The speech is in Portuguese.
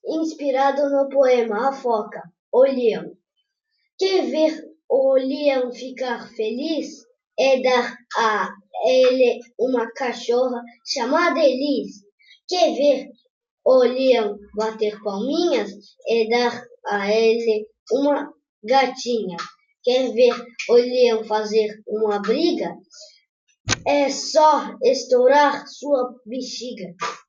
inspirado no poema A Foca, o Leão. Quer ver o leão ficar feliz? É dar a ele uma cachorra chamada Elis. Quer ver o leão bater palminhas? É dar a ele uma gatinha. Quer ver o leão fazer uma briga? É só estourar sua bexiga.